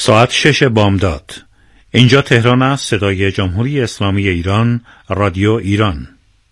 ساعت 6 بامداد. اینجا تهران است. صدای جمهوری اسلامی ایران، رادیو ایران.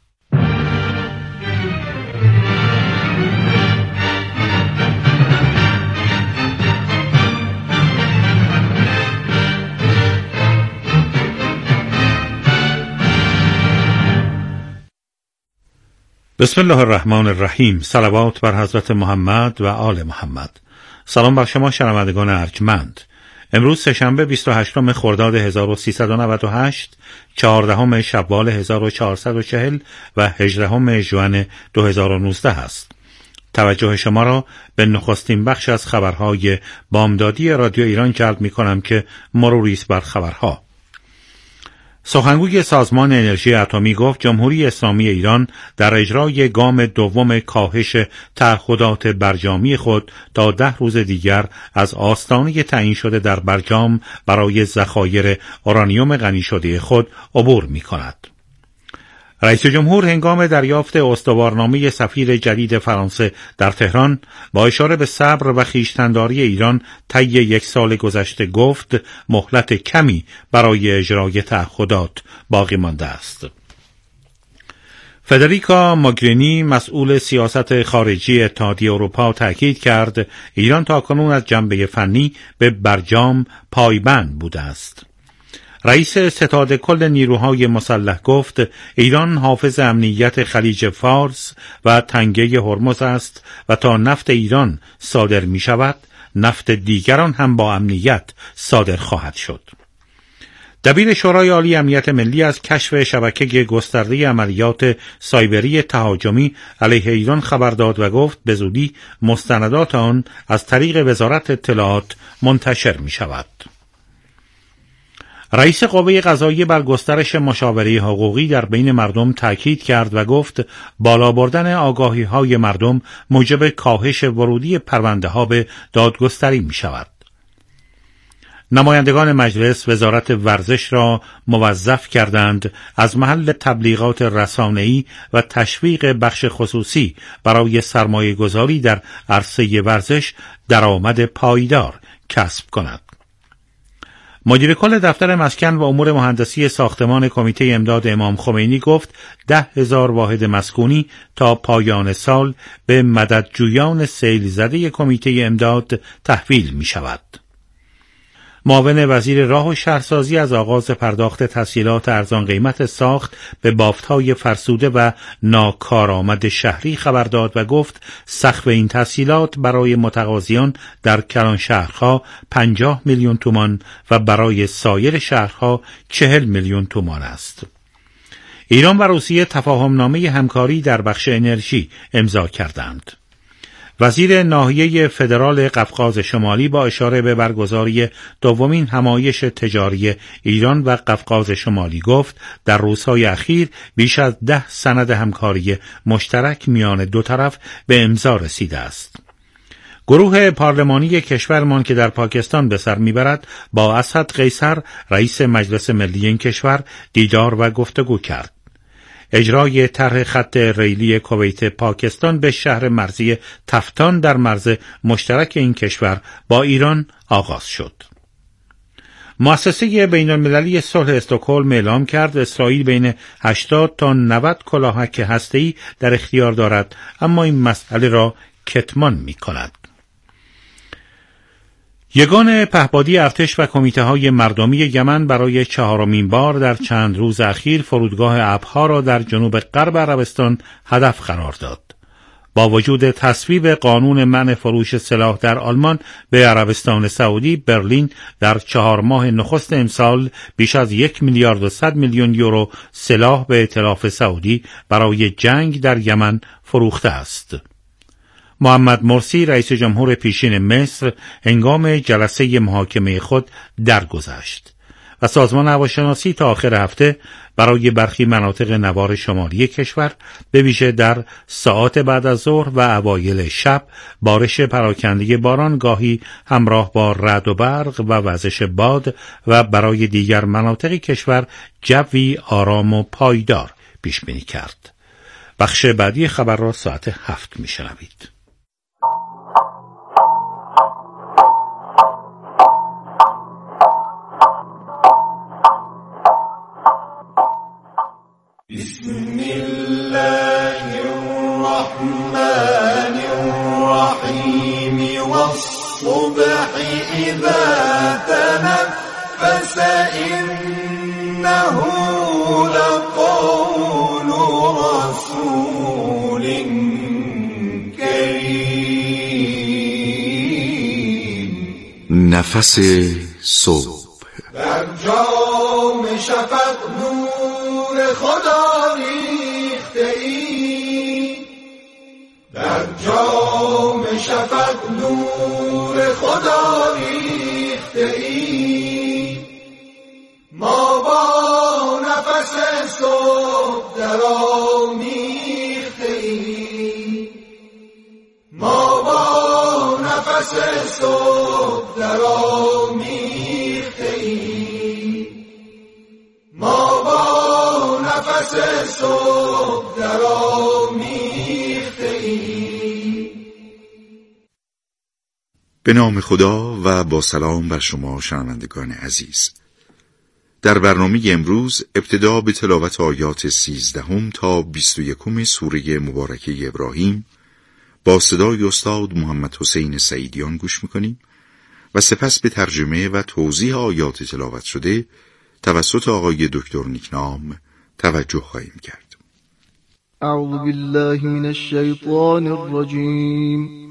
بسم الله الرحمن الرحیم. صلوات بر حضرت محمد و آل محمد. سلام بر شما شنوندگان ارجمند. امروز سه‌شنبه 28 خرداد 1398، 14 شوال 1440 و 18 ژوئن 2019 است. توجه شما را به نخستین بخش از خبرهای بامدادی رادیو ایران جلب می کنم که مروری است بر خبرها. سخنگوی سازمان انرژی اتمی گفت جمهوری اسلامی ایران در اجرای گام دوم کاهش تعهدات برجامی خود تا 10 روز دیگر از آستانه تعیین شده در برجام برای ذخایر اورانیوم غنی شده خود عبور می کند. رئیس جمهور هنگام دریافت استوارنامه سفیر جدید فرانسه در تهران با اشاره به صبر و خویشتن‌داری ایران طی 1 سال گذشته گفت مهلت کمی برای اجرای تعهدات باقی مانده است. فدریکا موگرینی مسئول سیاست خارجی اتحادیه اروپا تاکید کرد ایران تاکنون از جنبه فنی به برجام پایبند بوده است. رئیس ستاد کل نیروهای مسلح گفت ایران حافظ امنیت خلیج فارس و تنگه هرمز است و تا نفت ایران صادر می شود نفت دیگران هم با امنیت صادر خواهد شد. دبیر شورای عالی امنیت ملی از کشف شبکه گسترده عملیات سایبری تهاجمی علیه ایران خبر داد و گفت به زودی مستندات آن از طریق وزارت اطلاعات منتشر می شود. رئیس قوه قضاییه بر گسترش مشاوره حقوقی در بین مردم تاکید کرد و گفت بالا بردن آگاهی‌های مردم موجب کاهش ورودی پرونده‌ها به دادگستری می‌شود. نمایندگان مجلس وزارت ورزش را موظف کردند از محل تبلیغات رسانه‌ای و تشویق بخش خصوصی برای سرمایه‌گذاری در عرصه ورزش درآمد پایدار کسب کند. مدیر کل دفتر مسکن و امور مهندسی ساختمان کمیته امداد امام خمینی گفت 10,000 واحد مسکونی تا پایان سال به مددجویان سیل زده کمیته امداد تحویل می شود. معاون وزیر راه و شهرسازی از آغاز پرداخت تسهیلات ارزان قیمت ساخت به بافت‌های فرسوده و ناکارآمد شهری خبر داد و گفت سقف این تسهیلات برای متقاضیان در کلان شهرها 50 میلیون تومان و برای سایر شهرها 40 میلیون تومان است. ایران و روسیه تفاهمنامه همکاری در بخش انرژی امضا کردند. وزیر ناحیه فدرال قفقاز شمالی با اشاره به برگزاری دومین همایش تجاری ایران و قفقاز شمالی گفت در روزهای اخیر بیش از 10 سند همکاری مشترک میان دو طرف به امضا رسیده است. گروه پارلمانی کشورمان که در پاکستان به سر میبرد با اسد قیصر رئیس مجلس ملی این کشور دیدار و گفتگو کرد. اجرای طرح خط ریلی کویت پاکستان به شهر مرزی تفتان در مرز مشترک این کشور با ایران آغاز شد. مؤسسه بین المللی صلح استکهلم اعلام کرد اسرائیل بین 80 تا 90 کلاهک هسته‌ای در اختیار دارد اما این مسئله را کتمان می کند. یگان پهپادی ارتش و کمیته‌های مردمی یمن برای 4مین بار در چند روز اخیر فرودگاه ابها را در جنوب غرب عربستان هدف قرار داد. با وجود تصویب قانون منع فروش سلاح در آلمان به عربستان سعودی، برلین در 4 ماه نخست امسال بیش از 1 میلیارد و 100 میلیون یورو سلاح به ائتلاف سعودی برای جنگ در یمن فروخته است. محمد مرسی رئیس جمهور پیشین مصر هنگام جلسه محاکمه خود درگذشت و سازمان هواشناسی تا آخر هفته برای برخی مناطق نوار شمالی کشور به ویژه در ساعات بعد از ظهر و اوایل شب بارش پراکنده باران گاهی همراه با رعد و برق و وزش باد و برای دیگر مناطق کشور جوی آرام و پایدار پیش بینی کرد. بخش بعدی خبر را ساعت 7 میشنوید. والصبح إذا تنفس إنه لقول رسول كريم. نفس صبح. در جام شفق نور خدا ریخته ای، در جام شفق نور خدا ریخته ای. ما با نفس صبح درآمیخته ای، ما با نفس صبح درآمیخته ای، ما با نفس صبح درآمیخته ای. به نام خدا و با سلام بر شما شنوندگان عزیز. در برنامه امروز ابتدا به تلاوت آیات 13 تا 21 سوره مبارکه ابراهیم با صدای استاد محمد حسین سعیدیان گوش میکنیم و سپس به ترجمه و توضیح آیات تلاوت شده توسط آقای دکتر نیکنام توجه خواهیم کرد. اعوذ بالله من الشیطان الرجیم.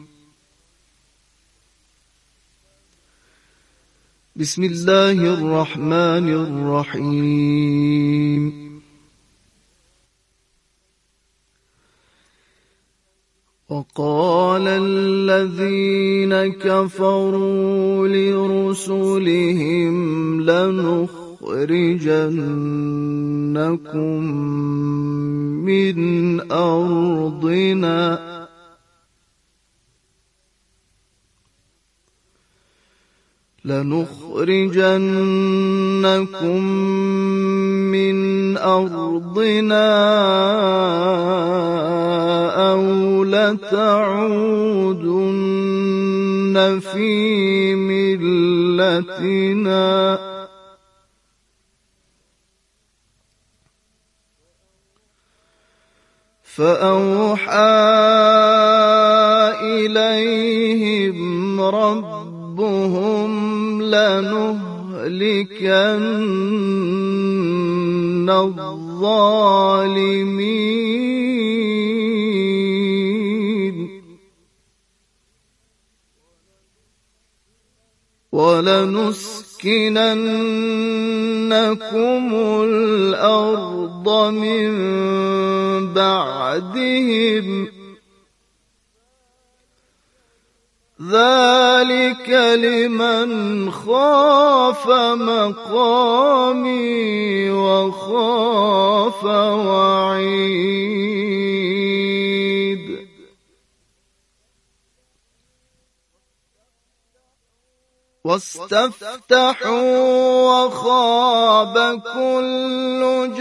بسم الله الرحمن الرحیم. وقال الذين كفروا لرسلهم لنخرجنكم من أرضنا أو لتعودن في ملتنا فأوحى إليهم ربهم لنهلكن الظالمين ولنسكننكم الأرض من بعدهم ذلك لمن خاف مقامي وخاف وعيد. واستفتحوا وخاب كل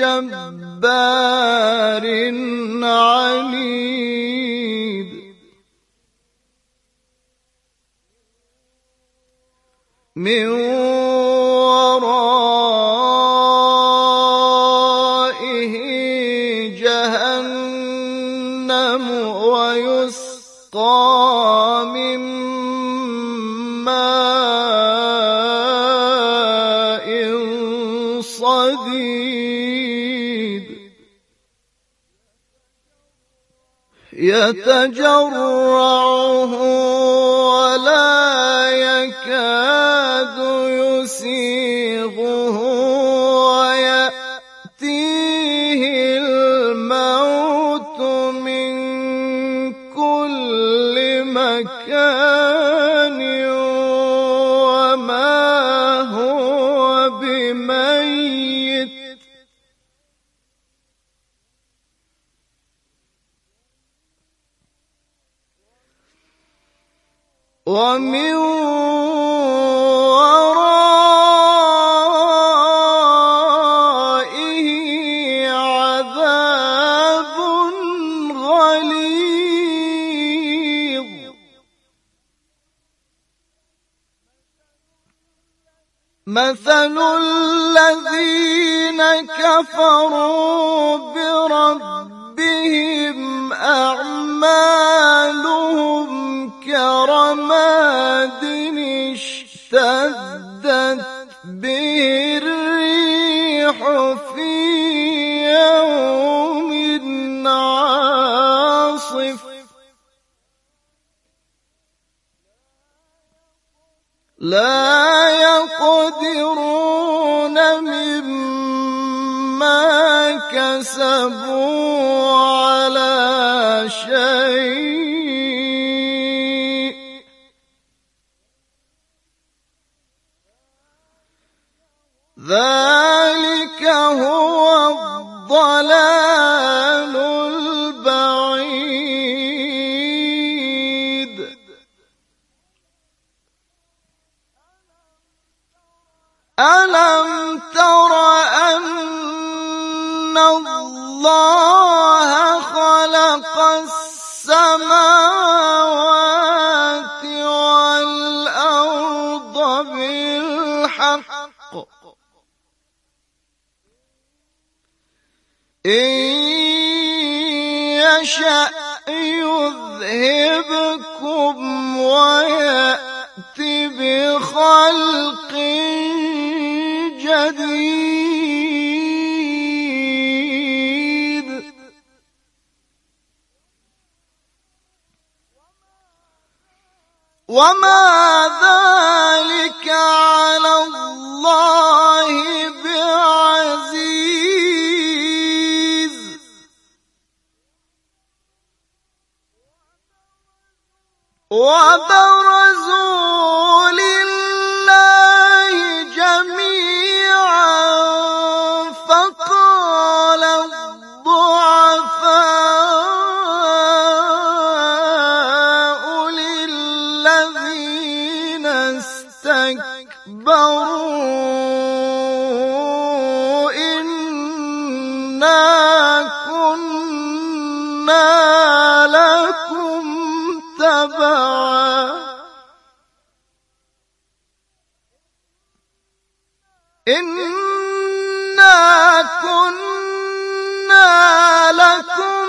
جبار عنيد. من ورائه جهنم ويسقى من ماء صديد يتجرعه ولا يكاد يسيغه ويأتيه الموت من كل مكان وما هو بميت ومن ورائه عذاب غليظ. مثل الذين كفروا بربهم أعمالهم كرماد اشتدت به الريح في يوم عاصف لا يقدرون مما كسبوا على شيء ذلك هو الضلال البعيد ألم تر أن الله خلق السماوات والأرض بالحق إن يشأ يذهبكم ويأتي بخلق جديد وما ذلك على الله بعزيز وبرزوا لله جميعا فقال الضعفاء للذين استكبروا إنا كنا لكم تبعا إنا كنا لكم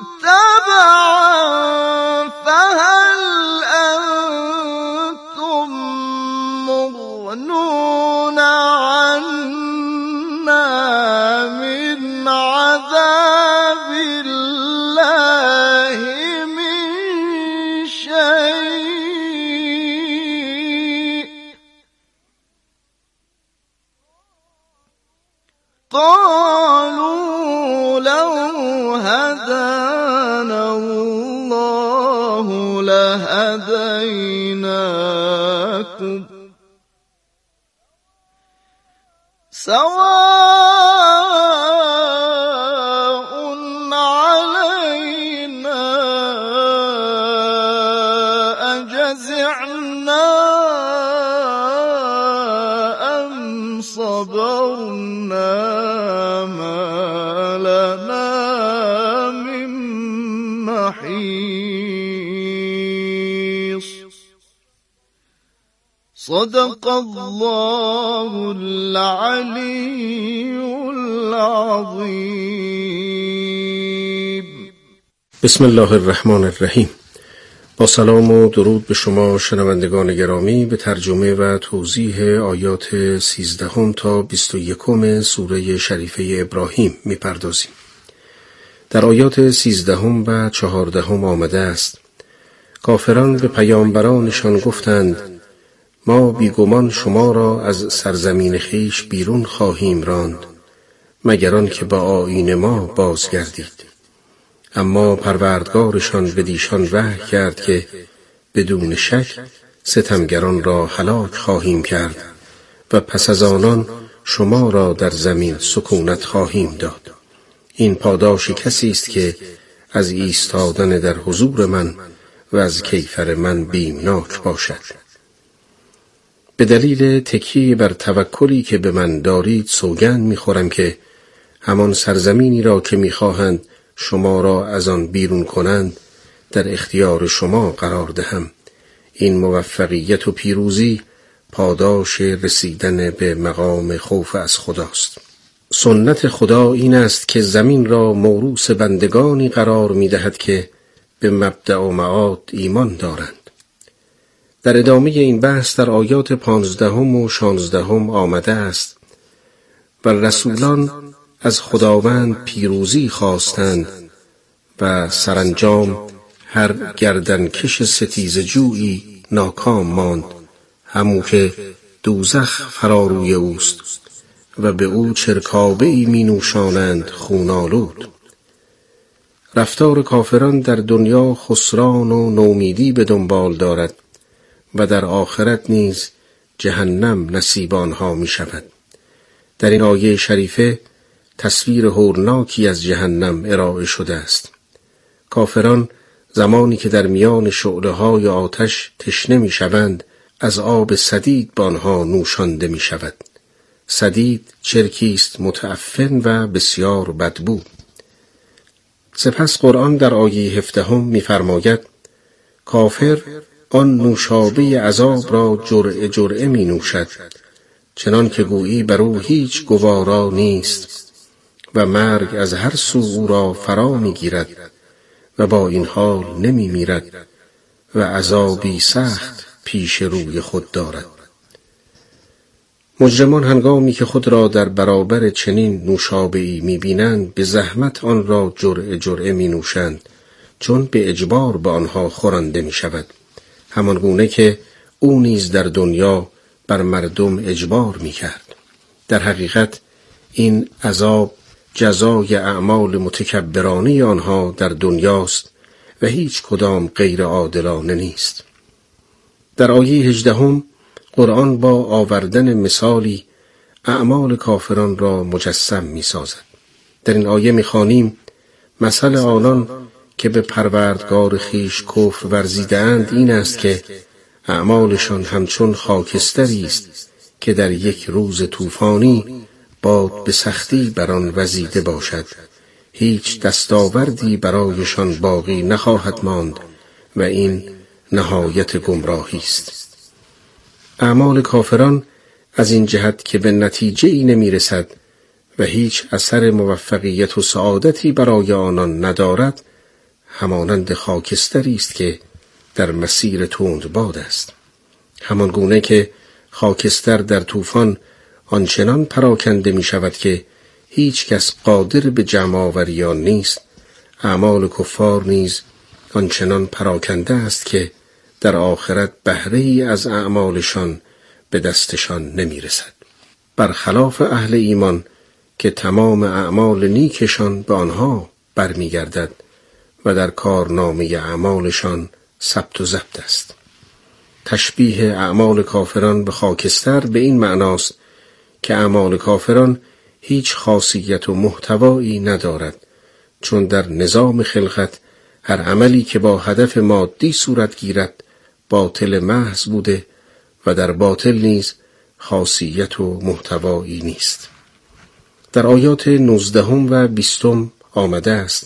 تبعا فهل أنتم مغنون عنا من عذاب الله من شيء قالوا لو هدانا الله لهديناكم سواء علينا أجزعنا أم صبرنا ما لنا من محيص صدق الله العلي العظيم. بسم الله الرحمن الرحیم. با سلام و درود به شما شنوندگان گرامی، به ترجمه و توضیح آیات 13 تا 21 سوره شریفه ابراهیم می‌پردازیم. در آیات 13 و 14 آمده است: کافران به پیامبرانشان گفتند ما بیگمان شما را از سرزمین خویش بیرون خواهیم راند مگر آن که با آیین ما بازگردید. اما پروردگارشان بدیشان وحی کرد که بدون شک ستمگران را هلاک خواهیم کرد و پس از آنان شما را در زمین سکونت خواهیم داد. این پاداش کسی است که از ایستادن در حضور من و از کیفر من بیمناک باشد. به دلیل تکیه بر توکلی که به من دارید سوگند می‌خورم که همان سرزمینی را که می‌خواهند شما را از آن بیرون کنند در اختیار شما قرار دهم. این موفقیت و پیروزی پاداش رسیدن به مقام خوف از خداست. سنت خدا این است که زمین را موروث بندگانی قرار می‌دهد که به مبدأ و معاد ایمان دارند. در ادامه این بحث در آیات 15 و 16 آمده است: و رسولان از خداوند پیروزی خواستند و سرانجام هر گردنکش ستیزه جویی ناکام ماند، همو که دوزخ فراروی اوست و به او چرکابه‌ای می نوشانند خونالود. رفتار کافران در دنیا خسران و نومیدی به دنبال دارد و در آخرت نیز جهنم نصیب آنها می شود. در این آیه شریفه تصویر هولناکی از جهنم ارائه شده است. کافران زمانی که در میان شعله‌های آتش تشنه می شوند، از آب سدید به آنها نوشانده می شود. سدید چرکی است متعفن و بسیار بدبو. سپس قرآن در آیه 17 می فرماید: کافر آن نوشابه عذاب را جرعه جرعه می نوشد، چنان که گویی بر او هیچ گوارا نیست و مرگ از هر سو او را فرا می گیرد و با این حال نمی میرد و عذابی سخت پیش روی خود دارد. مجرمان هنگامی که خود را در برابر چنین نوشابه‌ای می‌بینند، به زحمت آن را جرعه جرعه می‌نوشند، چون به اجبار به آنها خورانده می‌شود، همان گونه که او نیز در دنیا بر مردم اجبار می‌کرد. در حقیقت این عذاب جزای اعمال متکبرانه آنها در دنیاست و هیچ کدام غیر عادلانه نیست. در آیه 18 قرآن با آوردن مثالی اعمال کافران را مجسم می سازد. در این آیه می خوانیم: مثل آنان که به پروردگار خیش کفر ورزیدند این است که اعمالشان همچون خاکستری است که در یک روز طوفانی باد به سختی بر آن وزیده باشد، هیچ دستاوردی برایشان باقی نخواهد ماند و این نهایت گمراهی است. اعمال کافران از این جهت که به نتیجه‌ای نمی‌رسد و هیچ اثر موفقیت و سعادتی برای آنان ندارد، همانند خاکستری است که در مسیر تندباد است. همان گونه که خاکستر در طوفان آنچنان پراکنده می شود که هیچ کس قادر به جمع آوری آن نیست، اعمال کفار نیز آنچنان پراکنده است که در آخرت بهره‌ای از اعمالشان به دستشان نمی رسد. برخلاف اهل ایمان که تمام اعمال نیکشان به آنها برمی گردد و در کارنامه اعمالشان ثبت و ضبط است. تشبیه اعمال کافران به خاکستر به این معناست که اعمال کافران هیچ خاصیت و محتوایی ندارد، چون در نظام خلقت هر عملی که با هدف مادی صورت گیرد باطل محض بوده و در باطل نیز خاصیت و محتوایی نیست. در آیات 19 و 20 آمده است: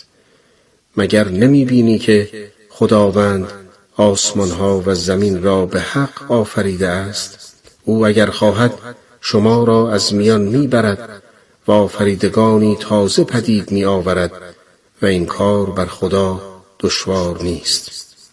مگر نمی بینی که خداوند آسمانها و زمین را به حق آفریده است؟ او اگر خواهد شما را از میان می برد و آفریدگانی تازه پدید می آورد و این کار بر خدا دشوار نیست.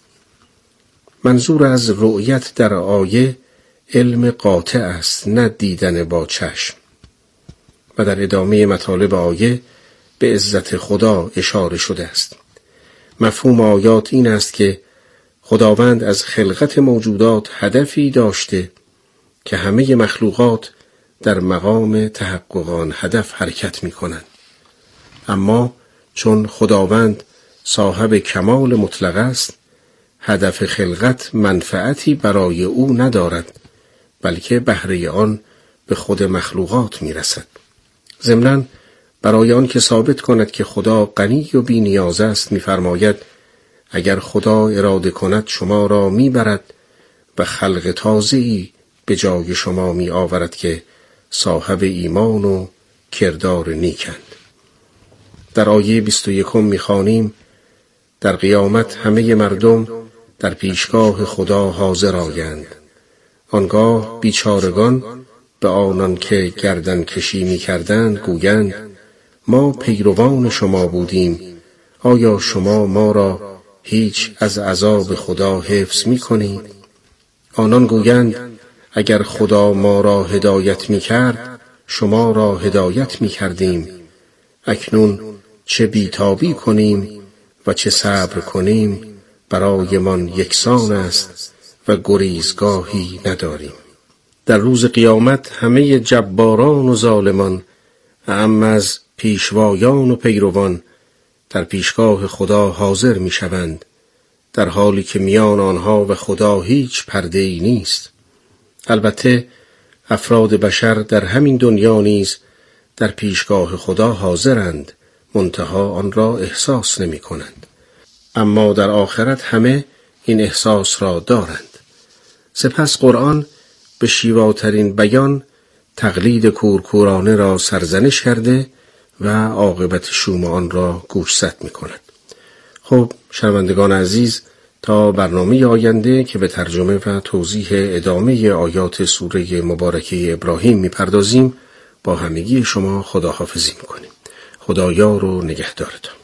منظور از رؤیت در آیه علم قاطع است، نه دیدن با چشم. و در ادامه مطالب آیه به عزت خدا اشاره شده است. مفهوم آیات این است که خداوند از خلقت موجودات هدفی داشته که همه مخلوقات در مقام تحقق آن هدف حرکت می کنند. اما چون خداوند صاحب کمال مطلق است، هدف خلقت منفعتی برای او ندارد، بلکه بهره آن به خود مخلوقات می رسد. ضمناً برای آن که ثابت کند که خدا غنی و بی نیاز است می فرماید: اگر خدا اراده کند شما را می برد و خلق تازه‌ای به جای شما می آورد که صاحب ایمان و کردار نیکند. در آیه 21 می خوانیم: در قیامت همه مردم در پیشگاه خدا حاضر آیند. آنگاه بیچارگان به آنان که گردن کشی می کردند گویند: ما پیروان شما بودیم، آیا شما ما را هیچ از عذاب خدا حفظ می کنید؟ آنان گویند اگر خدا ما را هدایت می کرد شما را هدایت می کردیم. اکنون چه بیتابی کنیم و چه صبر کنیم برایمان یکسان است و گریزگاهی نداریم. در روز قیامت همه جباران و ظالمان اعم از پیشوایان و پیروان در پیشگاه خدا حاضر می شوند، در حالی که میان آنها و خدا هیچ پرده‌ای نیست. البته افراد بشر در همین دنیا نیز در پیشگاه خدا حاضرند، منتها آن را احساس نمی کنند. اما در آخرت همه این احساس را دارند. سپس قرآن به شیواترین بیان تقلید کورکورانه را سرزنش کرده و عاقبت شوم آن را گوشزد می کند. خب شنوندگان عزیز، تا برنامه آینده که به ترجمه و توضیح ادامه آیات سوره مبارکه ابراهیم می پردازیم، با همگی شما خداحافظی می کنیم. خدایار و نگهدارتان.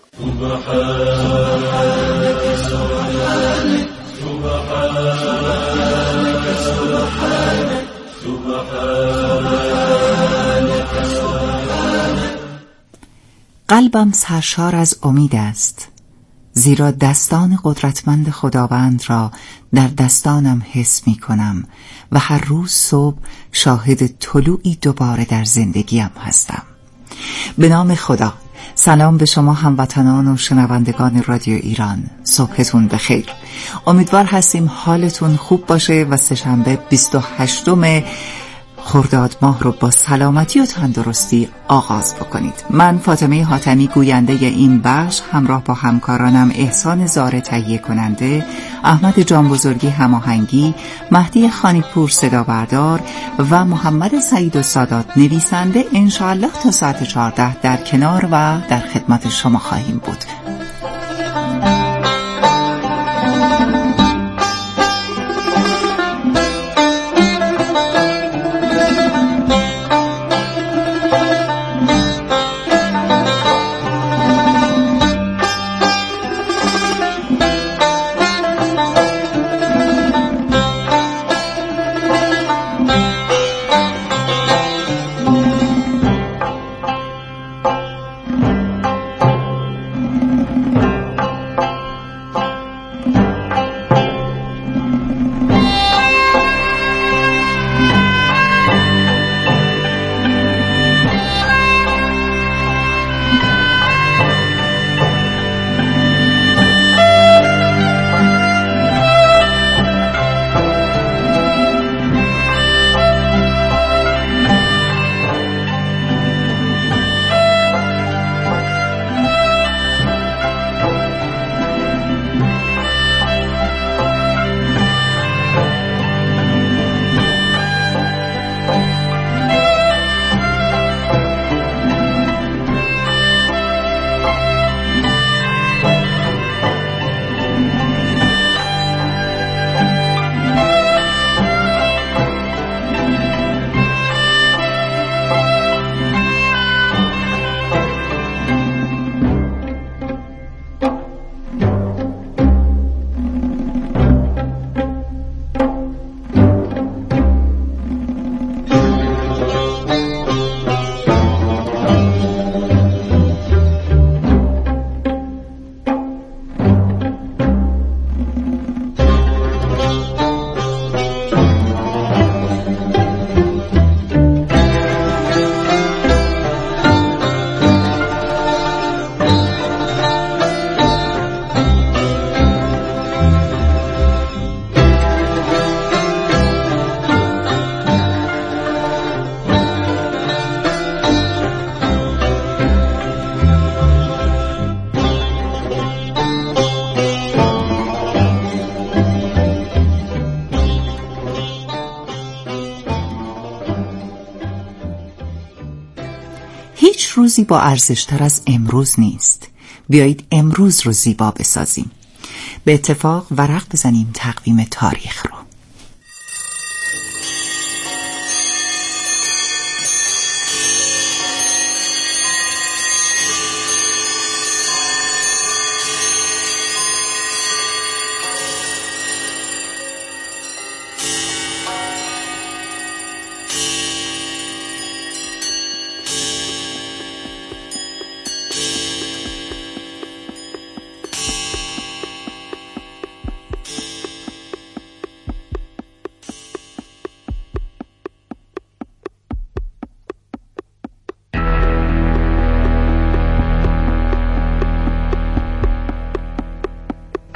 قلبم سرشار از امید است، زیرا دستان قدرتمند خداوند را در دستانم حس می کنم و هر روز صبح شاهد طلوعی دوباره در زندگیم هستم. به نام خدا. سلام به شما هموطنان و شنوندگان رادیو ایران، صبحتون بخیر. امیدوار هستیم حالتون خوب باشه و سه‌شنبه 28 خرداد ماه رو با سلامتی و تندرستی آغاز بکنید. من فاطمه حاتمی گوینده این بخش همراه با همکارانم احسان زاره تهیه کننده، احمد جانبزرگی هماهنگی، مهدی خانیپور صدا بردار و محمد سعید و سادات نویسنده انشاءالله تا ساعت 14 در کنار و در خدمت شما خواهیم بود. هیچ روزی با ارزشتر از امروز نیست. بیایید امروز رو زیبا بسازیم. به اتفاق ورق بزنیم تقویم تاریخ رو.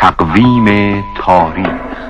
تقویم تاریخ.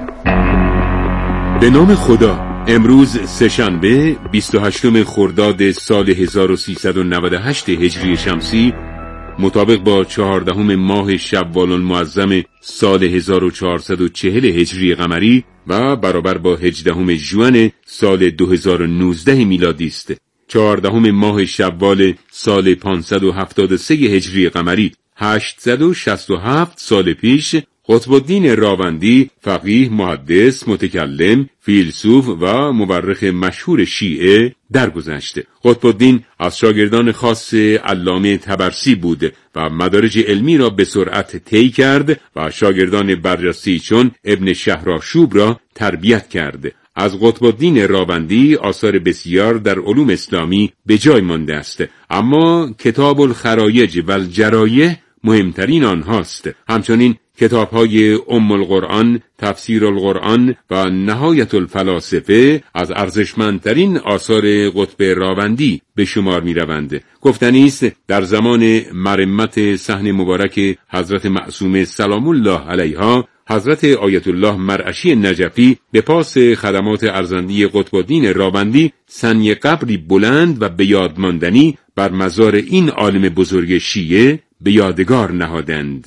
به نام خدا. امروز سه‌شنبه 28 خرداد سال 1398 هجری شمسی، مطابق با 14 ماه شوال المعظم سال 1440 هجری قمری و برابر با 18 ژوئن سال 2019 میلادی است. 14 ماه شوال سال 573 هجری قمری، 867 سال پیش، قطب الدین راوندی، فقیه، محدث، متکلم، فیلسوف و مورخ مشهور شیعه درگذشت. قطب الدین از شاگردان خاص علامه طبرسی بود و مدارج علمی را به سرعت طی کرد و شاگردان برجسته چون ابن شهرآشوب را تربیت کرد. از قطب الدین راوندی آثار بسیار در علوم اسلامی به جای مانده است، اما کتاب الخرایج و الجرایح مهمترین آنهاست. همچنین کتاب‌های ام القرآن، تفسیر القرآن و نهایت الفلاسفه از ارزشمندترین آثار قطب راوندی به شمار می‌روند. گفتنی است در زمان مرمت صحن مبارک حضرت معصومه سلام الله علیها، حضرت آیت الله مرعشی نجفی به پاس خدمات ارزندی قطب الدین راوندی سنگ قبری بلند و به یاد ماندنی بر مزار این عالم بزرگ شیعه به یادگار نهادند.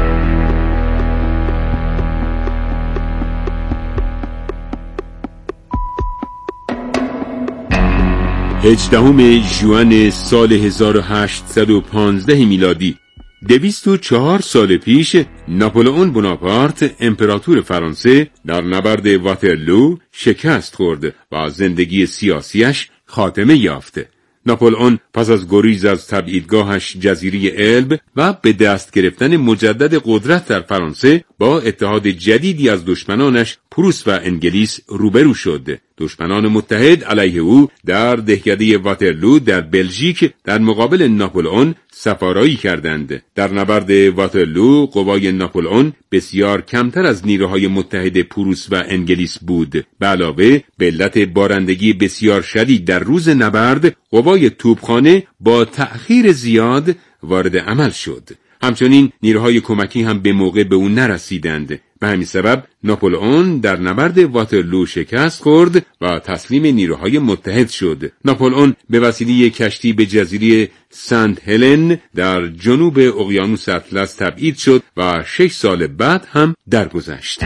18 ژوئن سال 1815 میلادی، 204 سال پیش، ناپلئون بناپارت امپراتور فرانسه در نبرد واترلو شکست خورد و زندگی سیاسیش خاتمه یافت. ناپلئون پس از گریز از تبعیدگاهش جزیره الب و به دست گرفتن مجدد قدرت در فرانسه با اتحاد جدیدی از دشمنانش پروس و انگلیس روبرو شد. دشمنان متحد علیه او در دهکده واترلو در بلژیک در مقابل ناپلئون سفارایی کردند. در نبرد واترلو قوای ناپلئون بسیار کمتر از نیروهای متحد پروس و انگلیس بود. به علاوه به علت بارندگی بسیار شدید در روز نبرد، قوای توپخانه با تأخیر زیاد وارد عمل شد. همچنین نیروهای کمکی هم به موقع به او نرسیدند. به همین سبب ناپلئون در نبرد واترلو شکست خورد و تسلیم نیروهای متحد شد. ناپلئون به وسیله کشتی به جزیره سنت هلن در جنوب اقیانوس اطلس تبعید شد و 6 سال بعد هم درگذشت.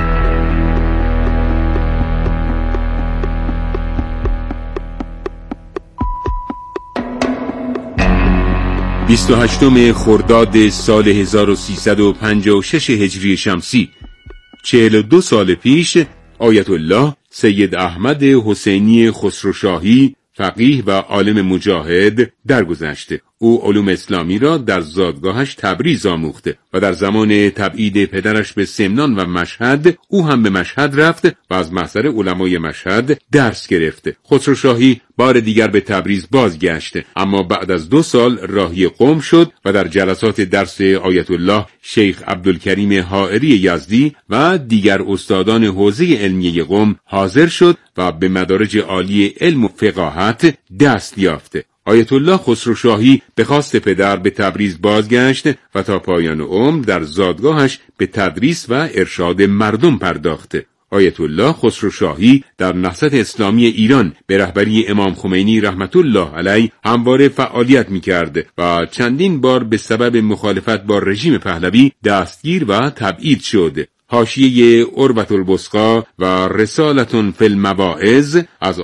بیست و هشتم خرداد سال 1356 هجری شمسی، 42 سال پیش، آیت الله سید احمد حسینی خسروشاهی، فقیه و عالم مجاهد درگذشت. او علوم اسلامی را در زادگاهش تبریز آموخت و در زمان تبعید پدرش به سمنان و مشهد، او هم به مشهد رفت و از محضر علمای مشهد درس گرفت. خسروشاهی بار دیگر به تبریز بازگشت، اما بعد از 2 سال راهی قم شد و در جلسات درس آیت الله شیخ عبدالکریم حائری یزدی و دیگر استادان حوزه علمیه قم حاضر شد و به مدارج عالی علم و فقاهت دست یافت. آیت الله خسروشاهی به خواست پدر به تبریز بازگشت و تا پایان عمر در زادگاهش به تدریس و ارشاد مردم پرداخت. آیت الله خسروشاهی در نهضت اسلامی ایران به رهبری امام خمینی رحمت الله علیه همواره فعالیت می‌کرد و چندین بار به سبب مخالفت با رژیم پهلوی دستگیر و تبعید شد. حاشیه عروة الوثقی و رسالة فی المواعظ از